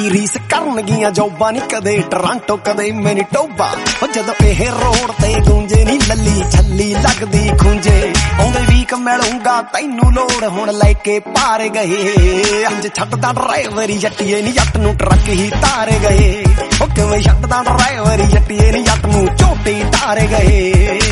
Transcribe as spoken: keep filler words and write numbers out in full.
ਦੀ ਰੀਸ ਕਰਨਗੀਆਂ ਜੋਬਾਂ ਨੀ ਕਦੇ ਟਰਾਂਟੋ ਕਦੇ ਮੈਨੀਟੋਬਾ। ਜਦੋਂ ਇਹ ਰੋਡ ਤੇ ਗੂੰਜੇ ਨੀ ਲੱਲੀ ਛੱਲੀ ਲੱਗਦੀ ਖੂੰਜੇ ਆਉਂਦੇ ਵੀਕ ਮਿਲੂੰਗਾ ਤੈਨੂੰ ਲੋੜ ਹੁਣ ਲੈ ਕੇ ਪਾਰ ਗਏ। ਅੰਜ ਛੱਡਦਾ ਡਰਾਈਵਰ ਜੱਟੀਏ ਨੀ ਜੱਟ ਨੂੰ ਟਰੱਕ ਹੀ ਤਾਰ ਗਏ। ਉਹ ਕਿਵੇਂ ਛੱਡਦਾ ਡਰਾਈਵਰ ਜੱਟੀਏ ਨੀ ਜੱਟ ਨੂੰ ਝੋਟੀ ਤਾਰ ਗਏ।